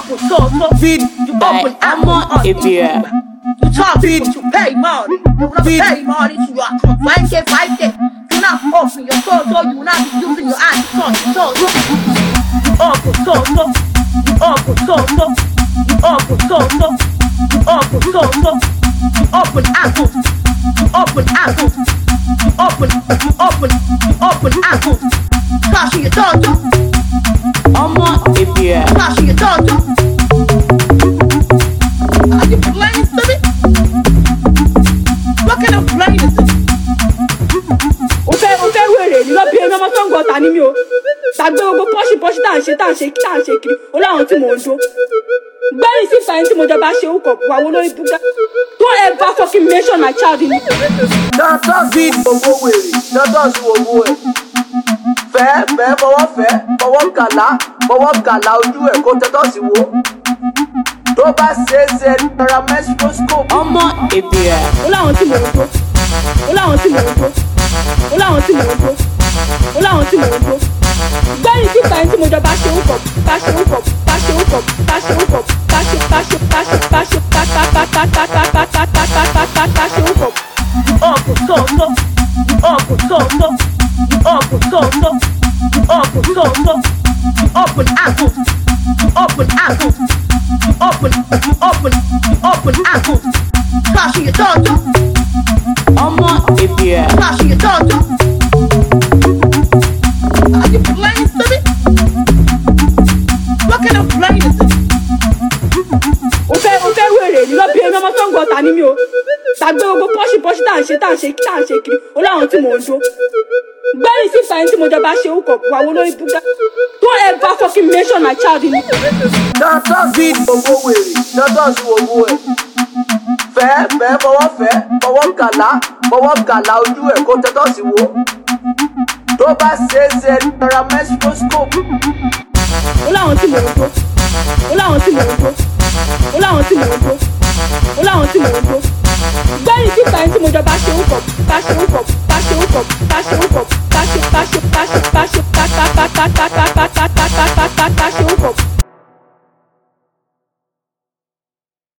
open source, feed you open ammo if you talk feed to pay money. You will not pay money to your account. 1K, 5K. Do not open your source or you will not be using your eyes to talk your source. You open source, you open source, you open source, you open source, you open account, you open account, you open account. Cash your daughter. If you cash your daughter. Are you playing to me? What kind of playing is this? Ofe wèrè ní lọ bí ẹni ọmọ tó ń gbọ́ ta ní mi o. Tàgbé gbogbo pọ́ṣì tá à ń ṣe kiri. Ó láwọn tí mò ń dó. Gbẹ́rìn sí fàyín tí mo jọba ṣe ó kọ̀ wà wọ́n lórí búgá. Don't ever fucking mention my child in it. Dandan sí owó wèrè, dandan sí owó ẹ̀. Fẹ́ fọwọ́ kàlá ojú ẹ̀ kó tẹ́tọ́ sí wo. Tó bá ṣe é ṣe rárá microscope. If you Ó láwọn tí mò ń dó. Ó láwọn tí mò ń dó. Ó láwọn tí mò ń dó. Ó láwọn tí mò ń dó. Gbẹ́rìn sí fàyín tí mo jọba ṣe ó kọ̀ bá ṣe ó kọ̀ bá ṣe ó kọ̀ bá ṣe ó kọ̀ bá ṣe ó kọ̀. you open source, you open source, you open source, you open source, you open account, you open account, you open account. Cash your daughter. If you cash your daughter. Are you playing to me? What kind of playing is this? Ofe wèrè ní lọ bí ẹni ọmọ tó ń gbọ́ ta ní mi o. Tàgbé gbogbo pọ́ṣì tá à ń ṣe kiri. Ó láwọn tí mò ń dó. Gbẹ́rìn sí fàyín tí mo jọba ṣe ó kọ̀ wà wọ́n lórí búgá. Don't ever fucking mention my child in it. Dandan sí owó wèrè, dandan sí owó ẹ̀. Fọwọ́ kàlá ojú ẹ̀ kó tẹ́tọ́ sí wo. Tó bá ṣe é ṣe rárá microscope. Ó láwọn tí mò ń dó. Ó láwọn tí mò ń dó. Ó láwọn tí mò ń dó. Ó láwọn tí mò ń dó. Gbẹ́rìn sí fàyín tí mo jọba ṣe ó kọ̀ bá ṣe ó kọ̀ bá ṣe ó kọ̀ bá ṣe ó kọ̀ bá ṣe.